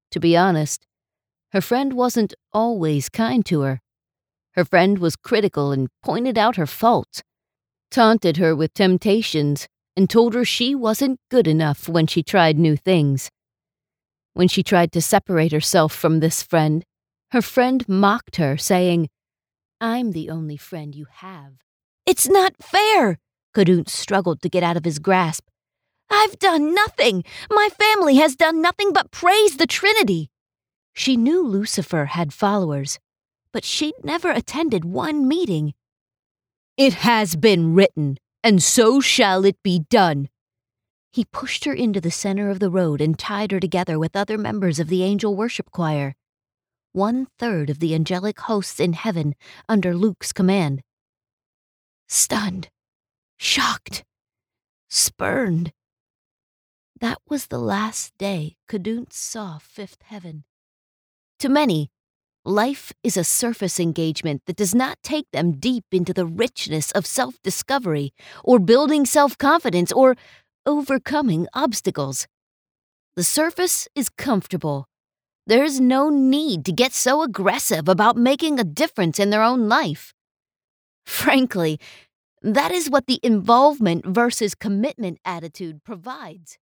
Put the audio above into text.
To be honest, her friend wasn't always kind to her. Her friend was critical and pointed out her faults, taunted her with temptations, and told her she wasn't good enough when she tried new things. When she tried to separate herself from this friend, her friend mocked her, saying, "I'm the only friend you have." "It's not fair!" Caduce struggled to get out of his grasp. "I've done nothing! My family has done nothing but praise the Trinity!" She knew Lucifer had followers, but she'd never attended one meeting. "It has been written, and so shall it be done." He pushed her into the center of the road and tied her together with other members of the angel worship choir, 1/3 of the angelic hosts in heaven under Luke's command. Stunned, shocked, spurned. That was the last day Caduce saw fifth heaven. To many, life is a surface engagement that does not take them deep into the richness of self-discovery or building self-confidence or overcoming obstacles. The surface is comfortable. There's no need to get so aggressive about making a difference in their own life. Frankly, that is what the involvement versus commitment attitude provides.